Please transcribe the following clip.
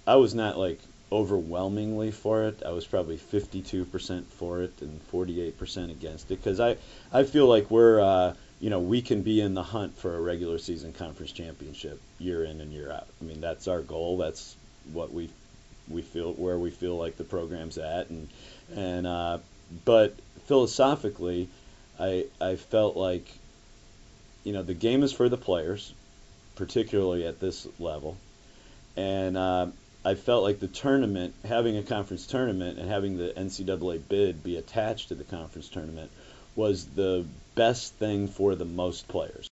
I was not like overwhelmingly for it. I was probably 52% for it and 48% against it because I feel like we can be in the hunt for a regular season conference championship year in and year out. I mean, that's our goal. That's what we feel where we feel like the program's at, and but philosophically, I felt like the game is for the players, particularly at this level, and I felt like the tournament, having a conference tournament and having the NCAA bid be attached to the conference tournament, was the best thing for the most players.